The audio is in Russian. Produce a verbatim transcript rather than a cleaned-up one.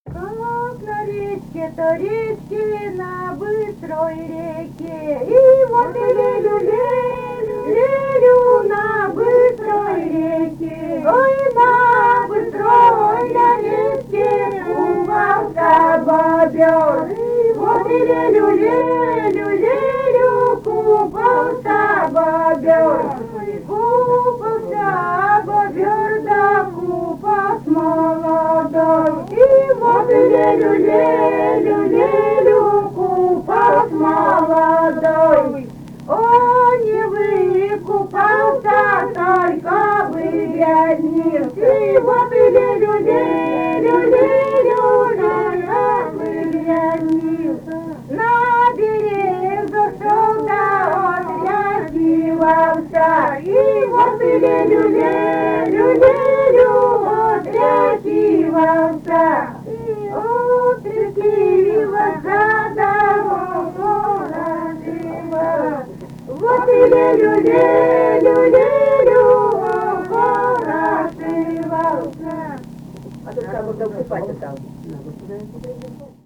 Как на речке-то речке, на быстрой реке. И вот и лелю, лелю, лелю на быстрой реке. Ой, на быстрой на речке купался бобер. Вот и лелю, лелю, лелю купался бобер. Купался бобер, да купас молодой. И вот лелю, лелю, лелю купас молодой. Он не выкупался, только выгрязнился. И вот лелю, лелю, лелю, только выгрязнился. На берег зашел, да отряхивался. И вот лелю, лелю, лелю, отряхивался. Отряхивался, да охорошивался. Вот и лелю, лелю, лелю, охорошивался. А тут как будто купать там.